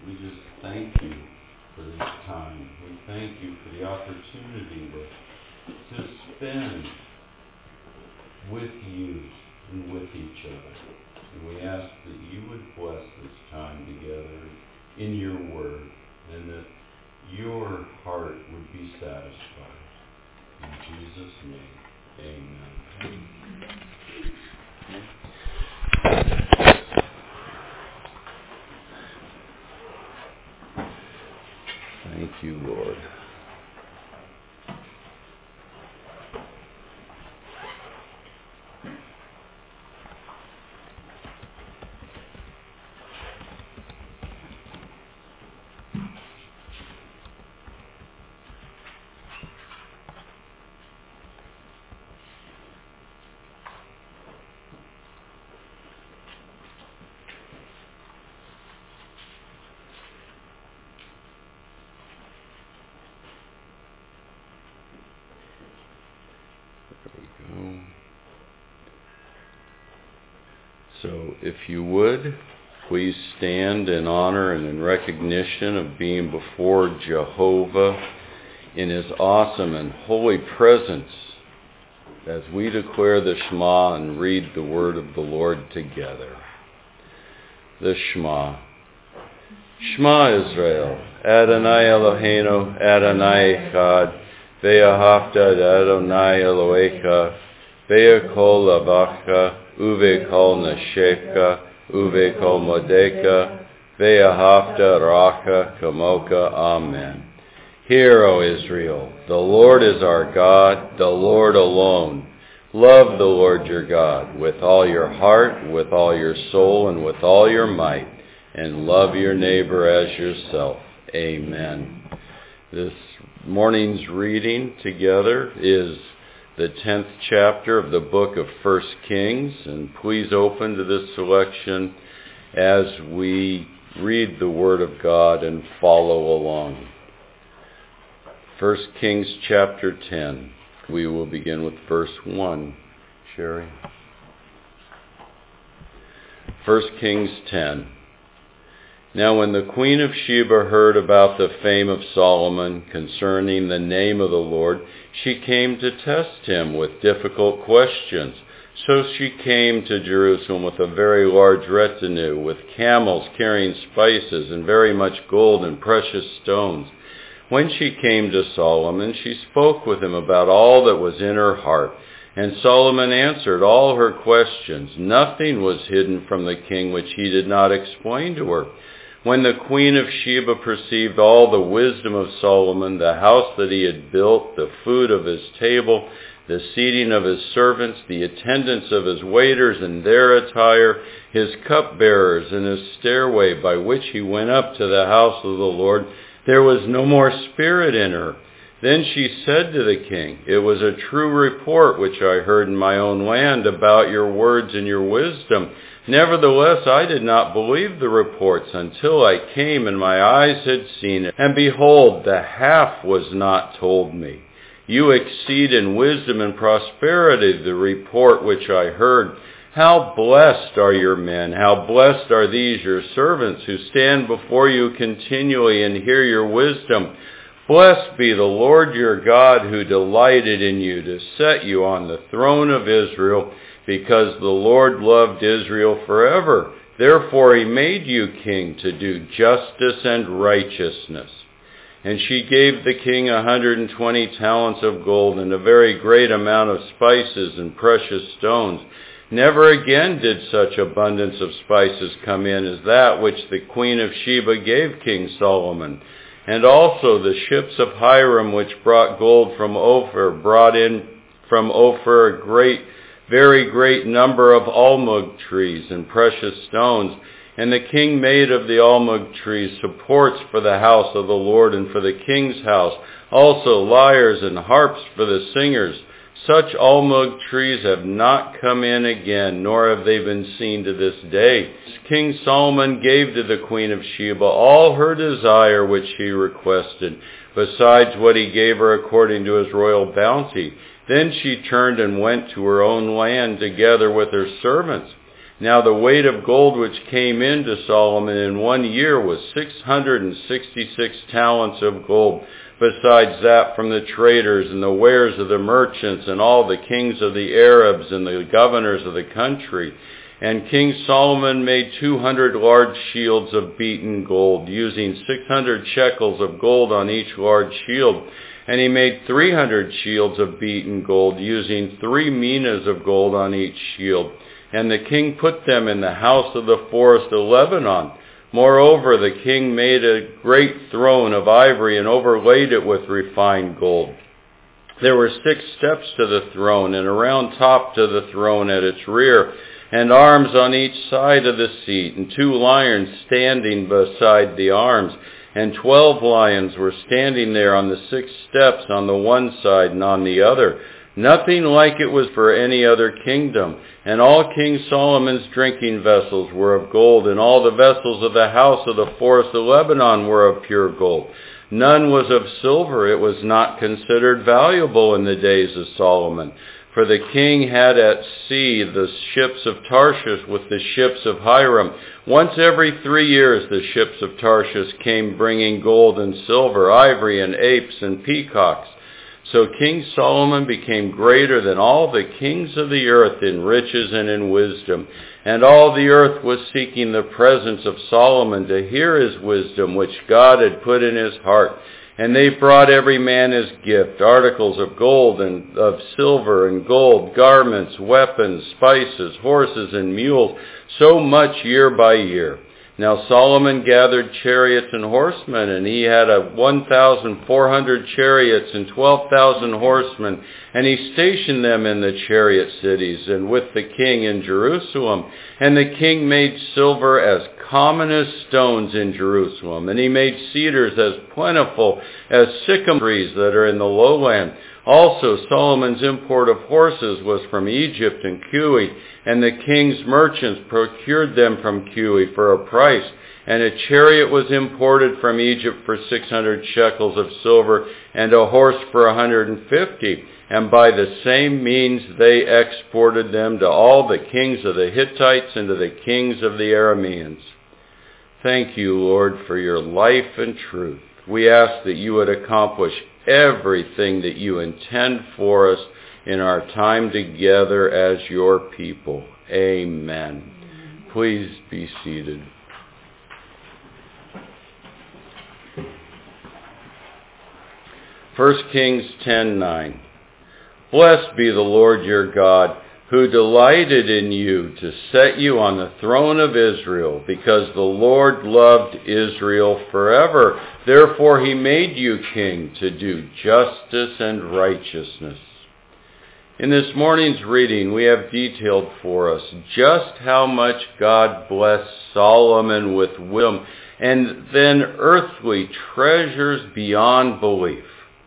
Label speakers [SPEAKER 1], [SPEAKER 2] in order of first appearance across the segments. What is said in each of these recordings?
[SPEAKER 1] we just thank you for this time. We thank you for the opportunity to spend with you and with each other. And we ask that you would bless this time together in your word, and that your heart would be satisfied. In Jesus' name, amen. Thank you, Lord. So, if you would, please stand in honor and in recognition of being before Jehovah in His awesome and holy presence as we declare the Shema and read the word of the Lord together. The Shema. Shema Israel, Adonai Eloheinu, Adonai Echad, Ve'ahavta Adonai Elohecha, Ve'akol Lavacha, Uve kol nasheka, uve kol modeka, ve'ahavta racha kamoka. Amen. Hear, O Israel, the Lord is our God, the Lord alone. Love the Lord your God with all your heart, with all your soul, and with all your might, and love your neighbor as yourself. Amen. This morning's reading together is the 10th chapter of the book of 1 Kings, and please open to this selection as we read the Word of God and follow along. 1 Kings chapter 10. We will begin with verse 1. Sherry? 1 Kings 10. Now when the queen of Sheba heard about the fame of Solomon concerning the name of the Lord, she came to test him with difficult questions. So she came to Jerusalem with a very large retinue, with camels carrying spices and very much gold and precious stones. When she came to Solomon, she spoke with him about all that was in her heart. And Solomon answered all her questions. Nothing was hidden from the king which he did not explain to her. When the queen of Sheba perceived all the wisdom of Solomon, the house that he had built, the food of his table, the seating of his servants, the attendance of his waiters and their attire, his cupbearers and his stairway by which he went up to the house of the Lord, there was no more spirit in her. Then she said to the king, "It was a true report which I heard in my own land about your words and your wisdom. Nevertheless, I did not believe the reports until I came and my eyes had seen it. And behold, the half was not told me. You exceed in wisdom and prosperity the report which I heard. How blessed are your men, how blessed are these your servants who stand before you continually and hear your wisdom. Blessed be the Lord your God who delighted in you to set you on the throne of Israel, because the Lord loved Israel forever. Therefore he made you king to do justice and righteousness." And she gave the king 120 talents of gold and a very great amount of spices and precious stones. Never again did such abundance of spices come in as that which the queen of Sheba gave King Solomon. And also the ships of Hiram which brought gold from Ophir brought in from Ophir a very great number of almug trees and precious stones. And the king made of the almug trees supports for the house of the Lord and for the king's house, also lyres and harps for the singers. Such almug trees have not come in again, nor have they been seen to this day. King Solomon gave to the queen of Sheba all her desire which she requested, besides what he gave her according to his royal bounty. Then she turned and went to her own land together with her servants. Now the weight of gold which came into Solomon in 1 year was 666 talents of gold, besides that from the traders and the wares of the merchants and all the kings of the Arabs and the governors of the country. And King Solomon made 200 large shields of beaten gold, using 600 shekels of gold on each large shield. And he made 300 shields of beaten gold, using 3 minas of gold on each shield. And the king put them in the house of the forest of Lebanon. Moreover, the king made a great throne of ivory and overlaid it with refined gold. There were 6 steps to the throne, and a round top to the throne at its rear, and arms on each side of the seat, and 2 lions standing beside the arms. And 12 lions were standing there on the 6 steps on the one side and on the other. Nothing like it was for any other kingdom. And all King Solomon's drinking vessels were of gold, and all the vessels of the house of the forest of Lebanon were of pure gold. None was of silver. It was not considered valuable in the days of Solomon. For the king had at sea the ships of Tarshish with the ships of Hiram. Once every 3 years the ships of Tarshish came bringing gold and silver, ivory and apes and peacocks. So King Solomon became greater than all the kings of the earth in riches and in wisdom. And all the earth was seeking the presence of Solomon to hear his wisdom, which God had put in his heart. And they brought every man his gift, articles of gold and of silver and gold, garments, weapons, spices, horses, and mules, so much year by year. Now Solomon gathered chariots and horsemen, and he had 1,400 chariots and 12,000 horsemen, and he stationed them in the chariot cities and with the king in Jerusalem. And the king made silver as common as stones in Jerusalem, and he made cedars as plentiful as sycamore trees that are in the lowland. Also Solomon's import of horses was from Egypt and Cush, and the king's merchants procured them from Cush for a price. And a chariot was imported from Egypt for 600 shekels of silver, and a horse for 150. And by the same means they exported them to all the kings of the Hittites and to the kings of the Arameans. Thank you, Lord, for your life and truth. We ask that you would accomplish everything that you intend for us in our time together as your people. Amen. Please be seated. First Kings 10:9. Blessed be the Lord your God, who delighted in you to set you on the throne of Israel, because the Lord loved Israel forever. Therefore he made you king to do justice and righteousness. In this morning's reading, we have detailed for us just how much God blessed Solomon with wisdom and then earthly treasures beyond belief.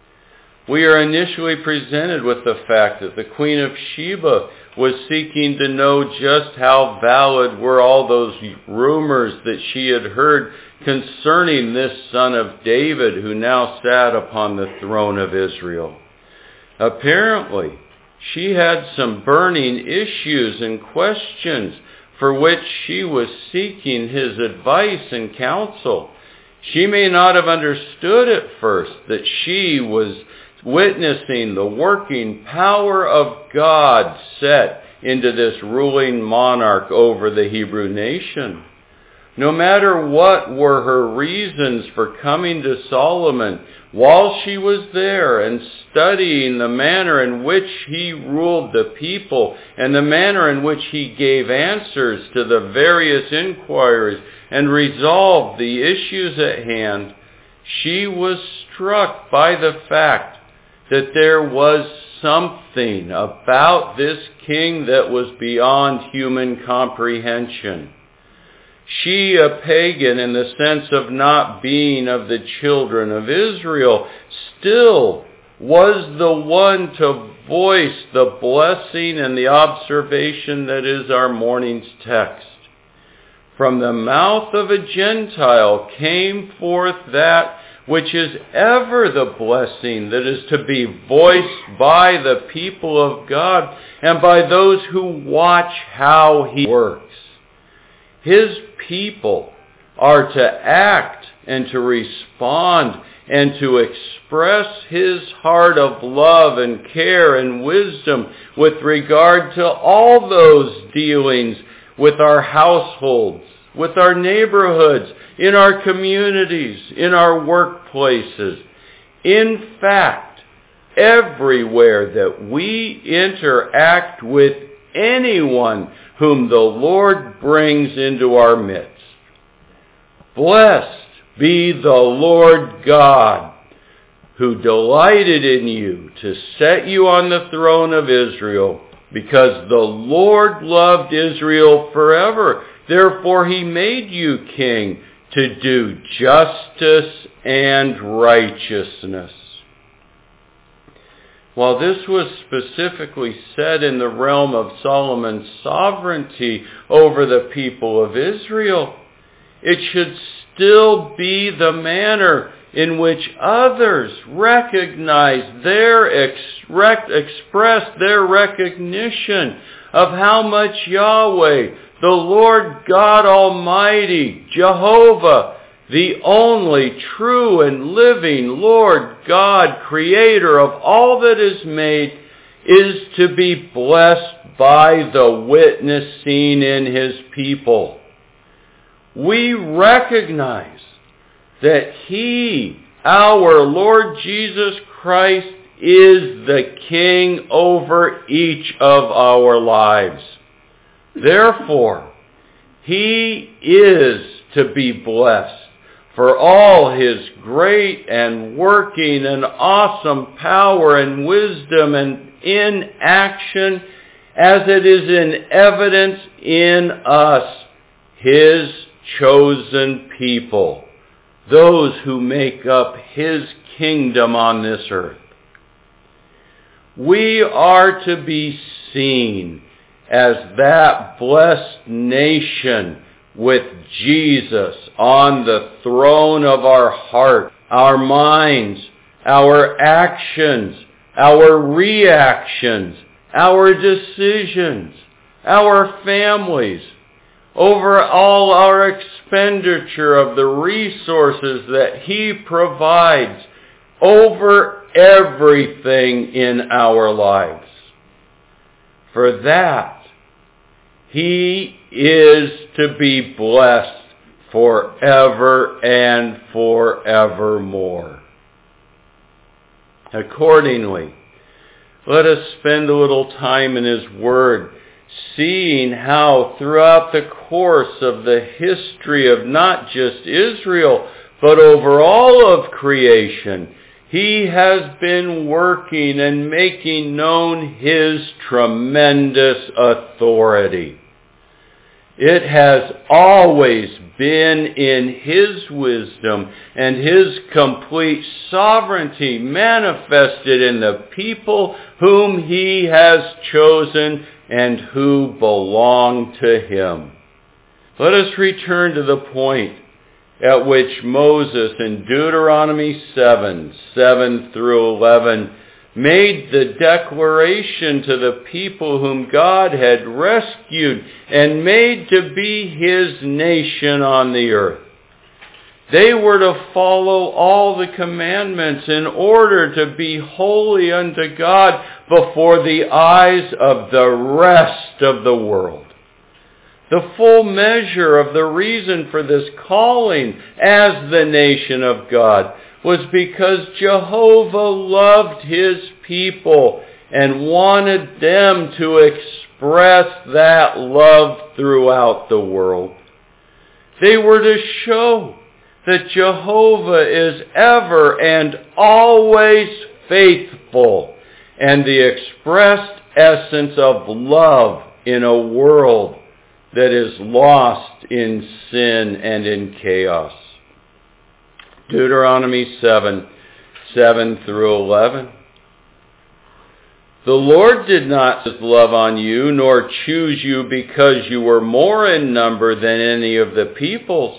[SPEAKER 1] We are initially presented with the fact that the Queen of Sheba was seeking to know just how valid were all those rumors that she had heard concerning this son of David who now sat upon the throne of Israel. Apparently, she had some burning issues and questions for which she was seeking his advice and counsel. She may not have understood at first that she was witnessing the working power of God set into this ruling monarch over the Hebrew nation. No matter what were her reasons for coming to Solomon, while she was there and studying the manner in which he ruled the people and the manner in which he gave answers to the various inquiries and resolved the issues at hand, she was struck by the fact that there was something about this king that was beyond human comprehension. She, a pagan in the sense of not being of the children of Israel, still was the one to voice the blessing and the observation that is our morning's text. From the mouth of a Gentile came forth that which is ever the blessing that is to be voiced by the people of God and by those who watch how He works. His people are to act and to respond and to express His heart of love and care and wisdom with regard to all those dealings with our households, with our neighborhoods, in our communities, in our workplaces. In fact, everywhere that we interact with anyone whom the Lord brings into our midst. Blessed be the Lord God, who delighted in you to set you on the throne of Israel, because the Lord loved Israel forever. Therefore He made you king to do justice and righteousness. While this was specifically said in the realm of Solomon's sovereignty over the people of Israel, it should still be the manner in which others recognize express their recognition of how much Yahweh, the Lord God Almighty, Jehovah, the only true and living Lord God, Creator of all that is made, is to be blessed by the witness seen in His people. We recognize that He, our Lord Jesus Christ, is the King over each of our lives. Therefore, He is to be blessed for all His great and working and awesome power and wisdom and in action, as it is in evidence in us, His chosen people, those who make up His kingdom on this earth. We are to be seen as that blessed nation with Jesus on the throne of our heart, our minds, our actions, our reactions, our decisions, our families, over all our expenditure of the resources that He provides, over everything in our lives. For that, He is to be blessed forever and forevermore. Accordingly, let us spend a little time in His Word, seeing how throughout the course of the history of not just Israel, but over all of creation, He has been working and making known His tremendous authority. It has always been in His wisdom and His complete sovereignty manifested in the people whom He has chosen and who belong to Him. Let us return to the point at which Moses in Deuteronomy 7 through 11, made the declaration to the people whom God had rescued and made to be His nation on the earth. They were to follow all the commandments in order to be holy unto God before the eyes of the rest of the world. The full measure of the reason for this calling as the nation of God was because Jehovah loved His people and wanted them to express that love throughout the world. They were to show that Jehovah is ever and always faithful and the expressed essence of love in a world that is lost in sin and in chaos. Deuteronomy 7 through 11. The Lord did not love on you, nor choose you because you were more in number than any of the peoples,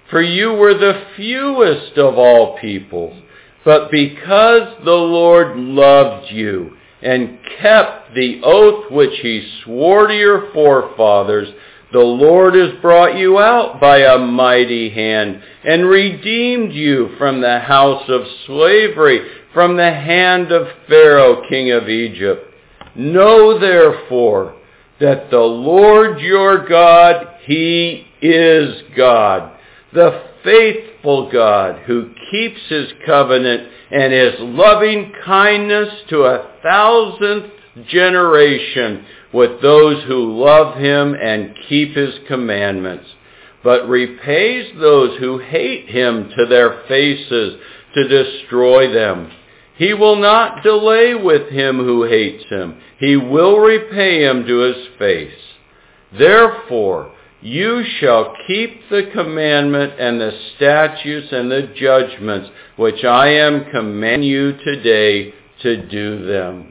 [SPEAKER 1] For you were the fewest of all peoples. But because the Lord loved you and kept the oath which he swore to your forefathers, the Lord has brought you out by a mighty hand and redeemed you from the house of slavery, from the hand of Pharaoh, king of Egypt. Know therefore that the Lord your God, he is God, the faithful God who keeps his covenant and his loving kindness to 1,000th generation with those who love him and keep his commandments, but repays those who hate him to their faces to destroy them. He will not delay with him who hates him. He will repay him to his face. Therefore, you shall keep the commandment and the statutes and the judgments which I am commanding you today to do them.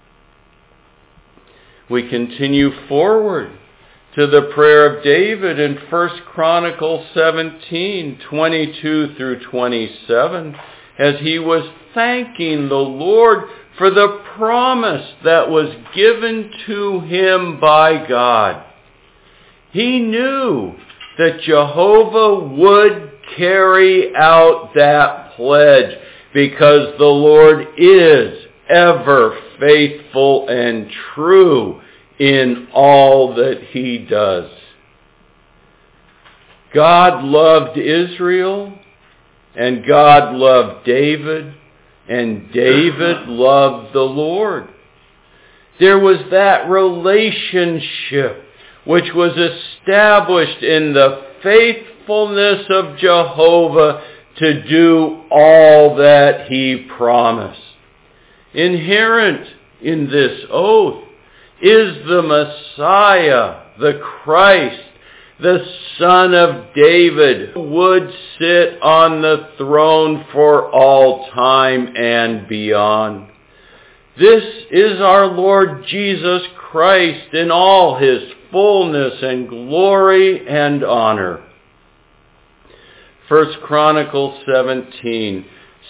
[SPEAKER 1] We continue forward to the prayer of David in 1 Chronicles 17, 22 through 27, as he was thanking the Lord for the promise that was given to him by God. He knew that Jehovah would carry out that pledge because the Lord is ever faithful and true in all that he does. God loved Israel, and God loved David, and David loved the Lord. There was that relationship which was established in the faithfulness of Jehovah to do all that he promised. Inherent in this oath is the Messiah, the Christ, the Son of David, who would sit on the throne for all time and beyond. This is our Lord Jesus Christ in all his fullness and glory and honor. 1 Chronicles 17,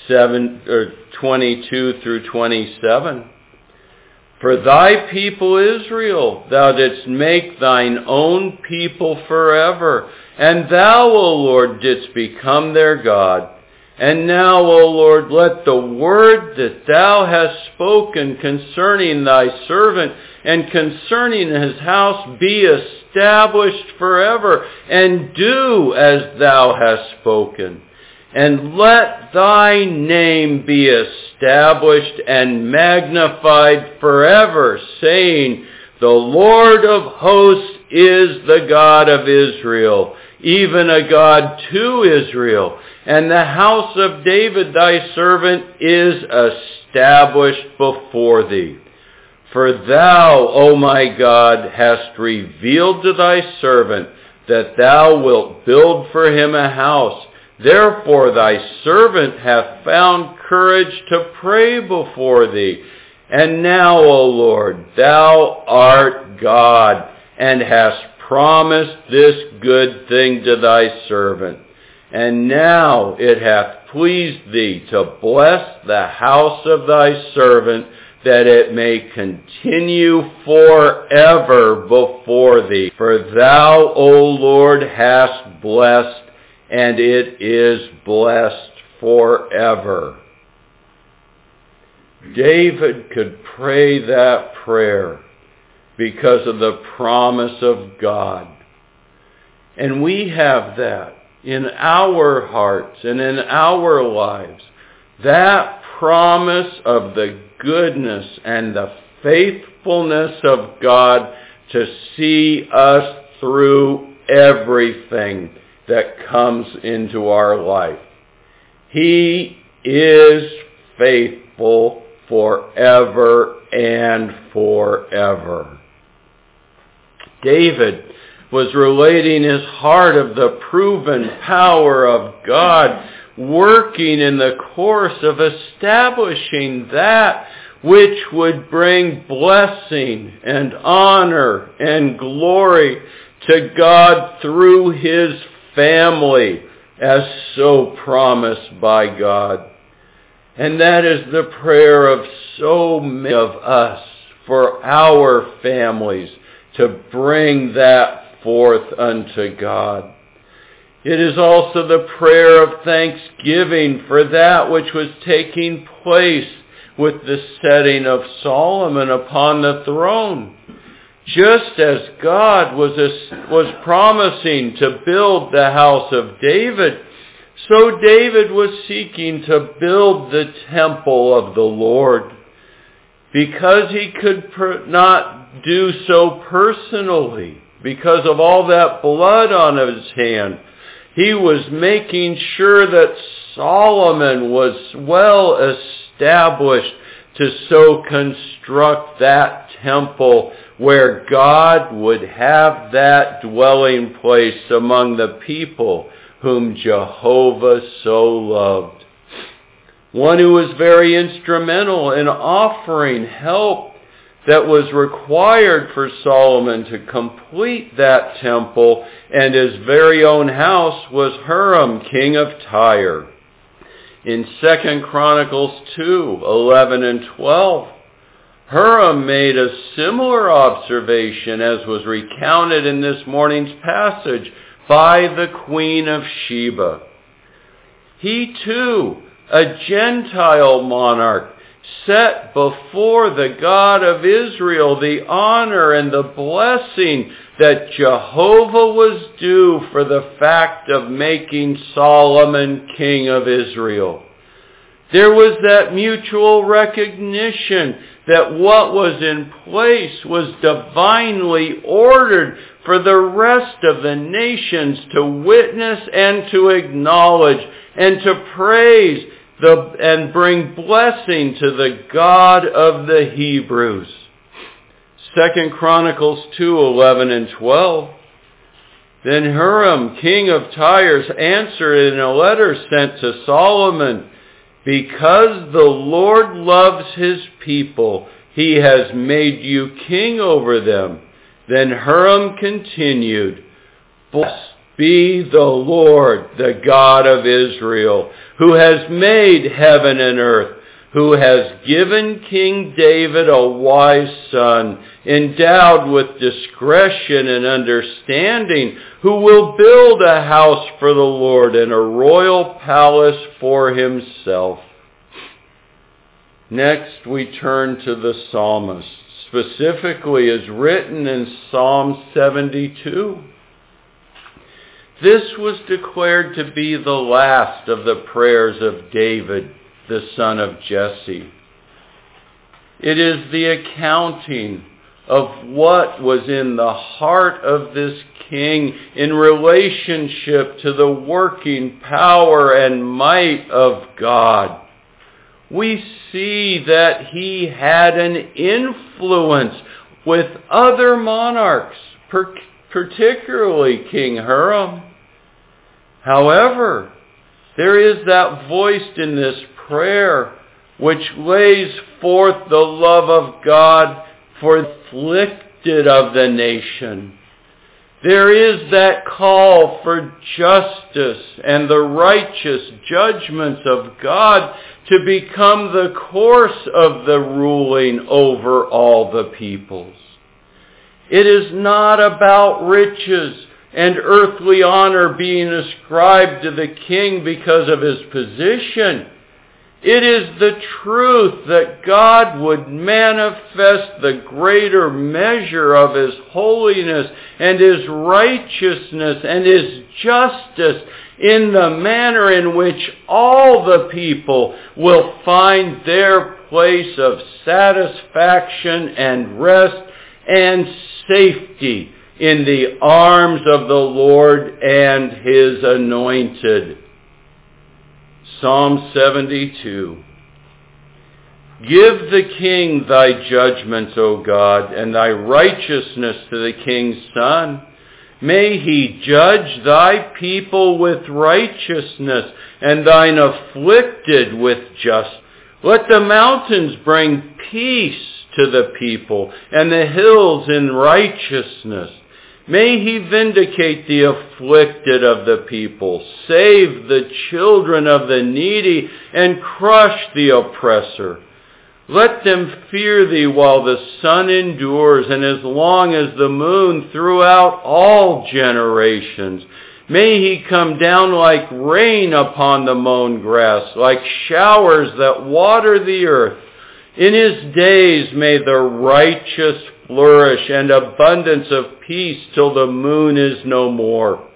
[SPEAKER 1] 22 through 27. For thy people Israel thou didst make thine own people forever, and thou, O Lord, didst become their God. And now, O Lord, let the word that thou hast spoken concerning thy servant and concerning his house be established forever, and do as thou hast spoken. And let thy name be established and magnified forever, saying, the Lord of hosts is the God of Israel, even a God to Israel. And the house of David thy servant is established before thee. For thou, O my God, hast revealed to thy servant that thou wilt build for him a house. Therefore thy servant hath found courage to pray before thee. And now, O Lord, thou art God, and hast promised this good thing to thy servant. And now it hath pleased thee to bless the house of thy servant, that it may continue forever before thee. For thou, O Lord, hast blessed, and it is blessed forever. David could pray that prayer because of the promise of God. And we have that in our hearts and in our lives. That promise of the goodness and the faithfulness of God to see us through everything that comes into our life. He is faithful forever and forever. David was relating his heart of the proven power of God working in the course of establishing that which would bring blessing and honor and glory to God through his family, as so promised by God. And that is the prayer of so many of us for our families, to bring that forth unto God. It is also the prayer of thanksgiving for that which was taking place with the setting of Solomon upon the throne. Just as God was promising to build the house of David, so David was seeking to build the temple of the Lord. Because he could not do so personally, because of all that blood on his hand, he was making sure that Solomon was well established to so construct that temple where God would have that dwelling place among the people whom Jehovah so loved. One who was very instrumental in offering help that was required for Solomon to complete that temple and his very own house was Hiram, king of Tyre. In 2 Chronicles 2:11 and 12, Hiram made a similar observation as was recounted in this morning's passage by the Queen of Sheba. He too, a Gentile monarch, set before the God of Israel the honor and the blessing that Jehovah was due for the fact of making Solomon king of Israel. There was that mutual recognition that what was in place was divinely ordered for the rest of the nations to witness and to acknowledge and to praise and bring blessing to the God of the Hebrews. 2 Chronicles 2:11 and 12. Then Hiram, king of Tyre, answered in a letter sent to Solomon, "Because the Lord loves his people, he has made you king over them." Then Hiram continued, "Blessed be the Lord, the God of Israel, who has made heaven and earth, who has given King David a wise son, endowed with discretion and understanding, who will build a house for the Lord and a royal palace for himself." Next, we turn to the psalmist, specifically as written in Psalm 72. This was declared to be the last of the prayers of David, the son of Jesse. It is the accounting of what was in the heart of this king in relationship to the working power and might of God. We see that he had an influence with other monarchs, particularly King Hiram. However, there is that voiced in this prayer which lays forth the love of God for the afflicted of the nation. There is that call for justice and the righteous judgments of God to become the course of the ruling over all the peoples. It is not about riches and earthly honor being ascribed to the king because of his position. It is the truth that God would manifest the greater measure of his holiness and his righteousness and his justice in the manner in which all the people will find their place of satisfaction and rest and safety in the arms of the Lord and his anointed. Psalm 72. Give the king thy judgments, O God, and thy righteousness to the king's son. May he judge thy people with righteousness, and thine afflicted with justice. Let the mountains bring peace to the people, and the hills in righteousness. May he vindicate the afflicted of the people, save the children of the needy, and crush the oppressor. Let them fear thee while the sun endures, and as long as the moon throughout all generations. May he come down like rain upon the mown grass, like showers that water the earth. In his days may the righteous flourish, and abundance of peace till the moon is no more.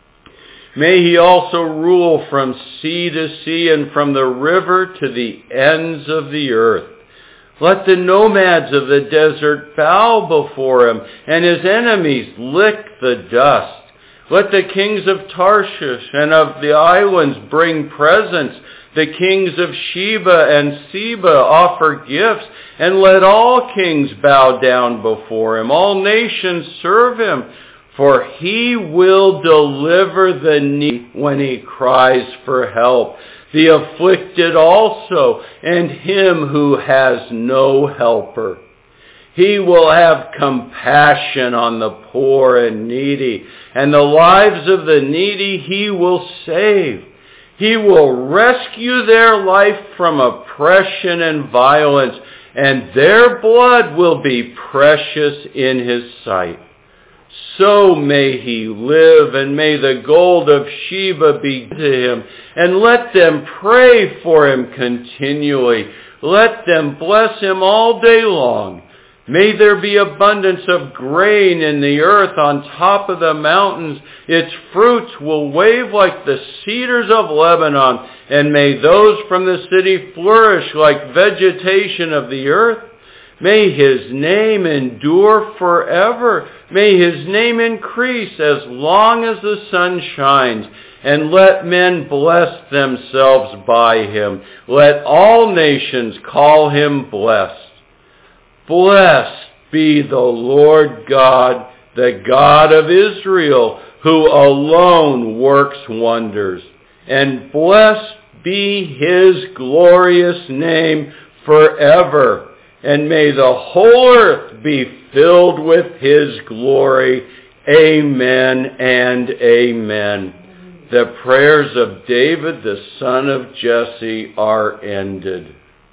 [SPEAKER 1] May he also rule from sea to sea, and from the river to the ends of the earth. Let the nomads of the desert bow before him, and his enemies lick the dust. Let the kings of Tarshish and of the islands bring presents. The kings of Sheba and Seba offer gifts, and let all kings bow down before him. All nations serve him, for he will deliver the needy when he cries for help, the afflicted also, and him who has no helper. He will have compassion on the poor and needy, and the lives of the needy he will save. He will rescue their life from oppression and violence, and their blood will be precious in his sight. So may he live, and may the gold of Sheba be to him, and let them pray for him continually. Let them bless him all day long. May there be abundance of grain in the earth on top of the mountains. Its fruits will wave like the cedars of Lebanon, and may those from the city flourish like vegetation of the earth. May his name endure forever. May his name increase as long as the sun shines. And let men bless themselves by him. Let all nations call him blessed. Blessed be the Lord God, the God of Israel, who alone works wonders. And blessed be his glorious name forever. And may the whole earth be filled with his glory. Amen and amen. The prayers of David, the son of Jesse, are ended.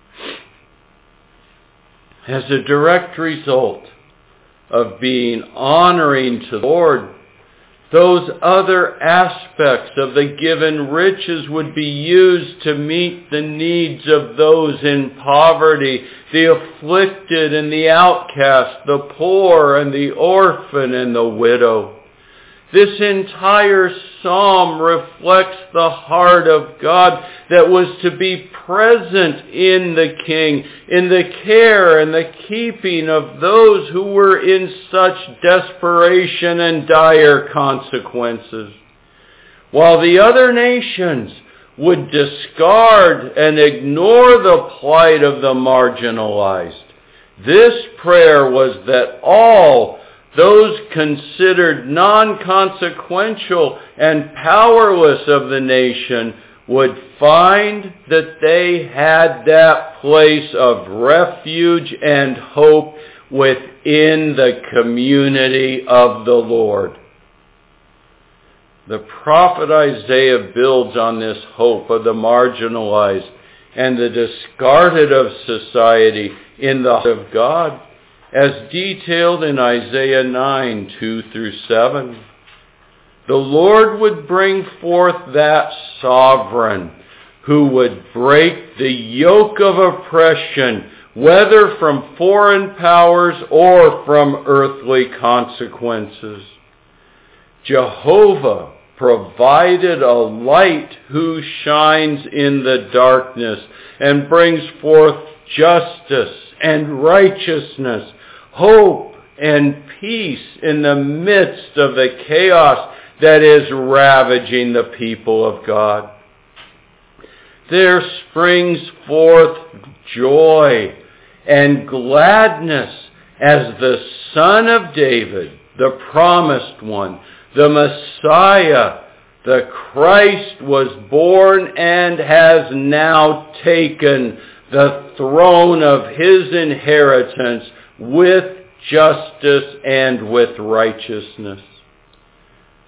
[SPEAKER 1] As a direct result of being honoring to the Lord, those other aspects of the given riches would be used to meet the needs of those in poverty, the afflicted and the outcast, the poor and the orphan and the widow. This entire psalm reflects the heart of God that was to be present in the king, in the care and the keeping of those who were in such desperation and dire consequences. While the other nations would discard and ignore the plight of the marginalized, this prayer was that all those considered non-consequential and powerless of the nation would find that they had that place of refuge and hope within the community of the Lord. The prophet Isaiah builds on this hope of the marginalized and the discarded of society in the heart of God, as detailed in Isaiah 9, 2-7. The Lord would bring forth that sovereign who would break the yoke of oppression, whether from foreign powers or from earthly consequences. Jehovah provided a light who shines in the darkness and brings forth justice and righteousness, hope and peace in the midst of the chaos that is ravaging the people of God. There springs forth joy and gladness as the Son of David, the promised one, the Messiah, the Christ, was born and has now taken the throne of his inheritance with justice and with righteousness.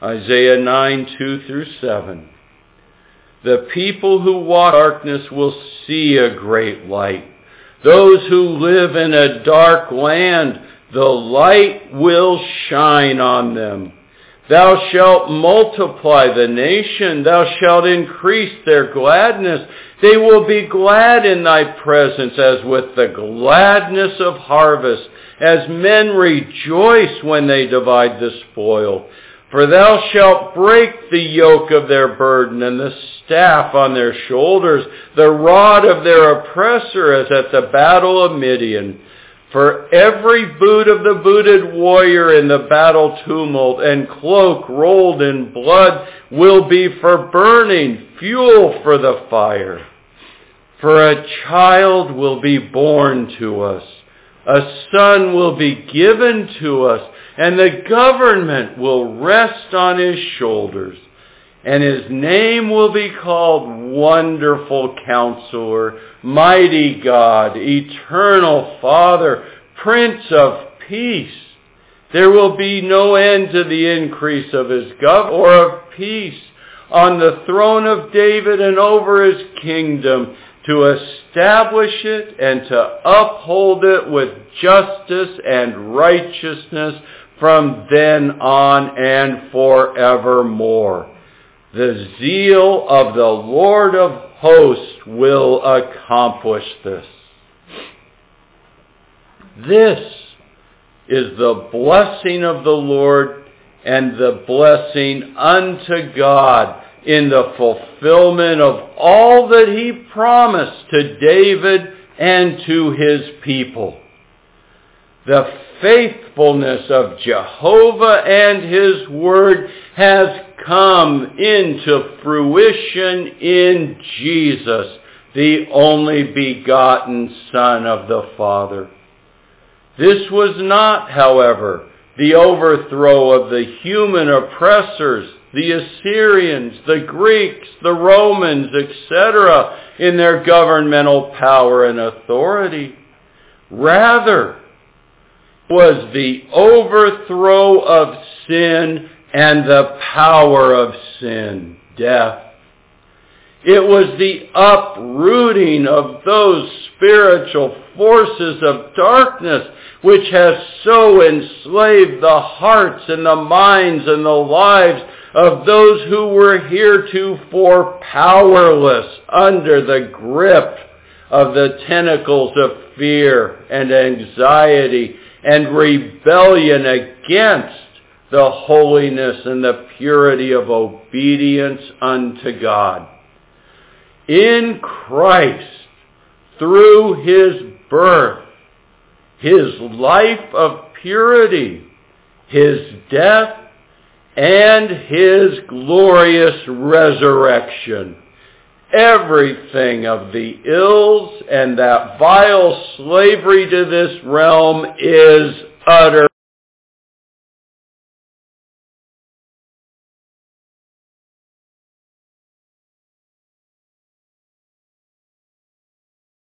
[SPEAKER 1] Isaiah 9:2-7. The people who walk in darkness will see a great light. Those who live in a dark land, the light will shine on them. Thou shalt multiply the nation. Thou shalt increase their gladness. They will be glad in thy presence as with the gladness of harvest, as men rejoice when they divide the spoil. For thou shalt break the yoke of their burden and the staff on their shoulders, the rod of their oppressor as at the battle of Midian. For every boot of the booted warrior in the battle tumult and cloak rolled in blood will be for burning, fuel for the fire. For a child will be born to us, a son will be given to us, and the government will rest on his shoulders. And his name will be called Wonderful Counselor, Mighty God, Eternal Father, Prince of Peace. There will be no end to the increase of his government or of peace on the throne of David and over his kingdom, to establish it and to uphold it with justice and righteousness from then on and forevermore. The zeal of the Lord of hosts will accomplish this. This is the blessing of the Lord and the blessing unto God in the fulfillment of all that he promised to David and to his people. The faithfulness of Jehovah and his word has come into fruition in Jesus, the only begotten Son of the Father. This was not, however, the overthrow of the human oppressors, the Assyrians, the Greeks, the Romans, etc., in their governmental power and authority. Rather, was the overthrow of sin and the power of sin, death. It was the uprooting of those spiritual forces of darkness which has so enslaved the hearts and the minds and the lives of those who were heretofore powerless under the grip of the tentacles of fear and anxiety and rebellion against the holiness and the purity of obedience unto God. In Christ, through his birth, his life of purity, his death, and his glorious resurrection, everything of the ills and that vile slavery to this realm is utterly